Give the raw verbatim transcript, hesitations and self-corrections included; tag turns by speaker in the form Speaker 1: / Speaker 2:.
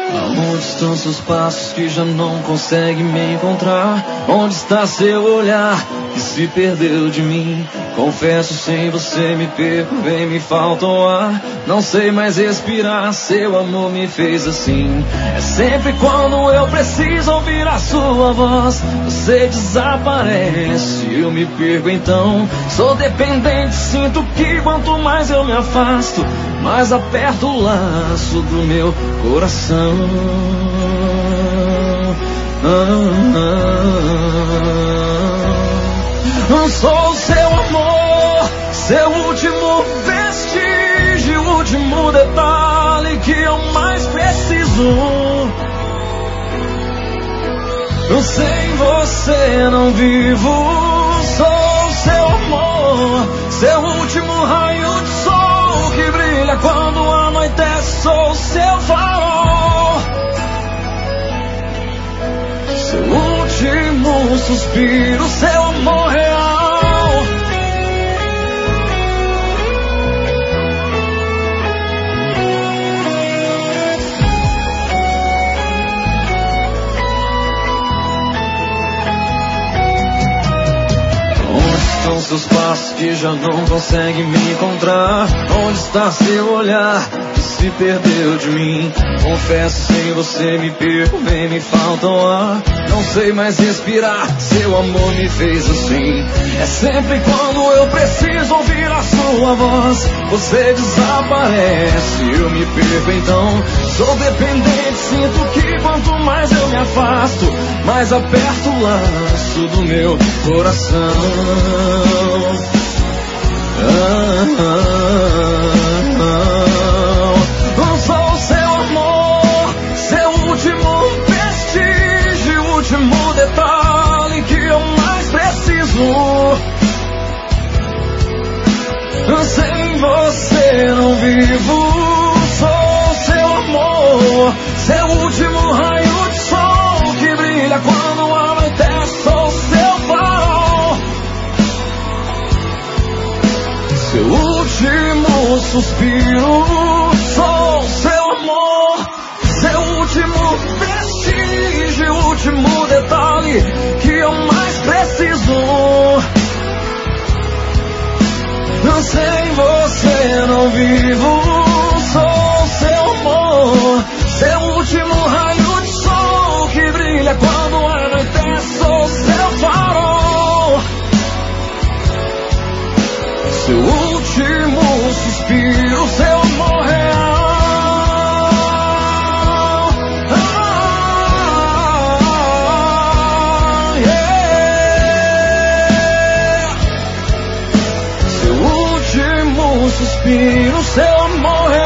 Speaker 1: Aonde estão seus passos que já não conseguem me encontrar? Onde está seu olhar que se perdeu de mim? Confesso, sem você me perco, bem me falta o ar. Não sei mais respirar, seu amor me fez assim. É sempre quando eu preciso ouvir a sua voz, você desaparece, eu me perco então. Sou dependente, sinto que quanto mais eu me afasto, mais aperto o laço do meu coração. Ah, ah, ah. Sou seu amor, seu último vestígio, último detalhe que eu mais preciso. Sem você não vivo. Sou seu amor, seu último raio de sol que brilha quando anoitece. Sou seu farol, seu último suspiro, seu amor real. São seus passos que já não conseguem me encontrar? Onde está seu olhar que se perdeu de mim? Confesso, sem você me perco, bem me falta o ar. Não sei mais respirar, seu amor me fez assim. É sempre quando eu preciso ouvir a sua voz, você desaparece, eu me perco então. Sou dependente, sinto que quanto mais eu me afasto, mais aperto o laço do meu coração. Ah, ah, ah. Não sou seu amor, seu último vestígio, último detalhe que eu mais preciso. Sem você não vivo. Sou seu amor, seu último raio de sol que brilha quando anoitece. Sou seu farol, seu último suspiro. Sou seu amor, seu último vestígio, último detalhe que eu mais preciso. Sem você não vivo. Sou seu amor, seu último raio de sol que brilha quando anoitece. Sou seu farol, seu último suspiro, seu amor real. Ah, yeah. Seu último suspiro, seu amor real.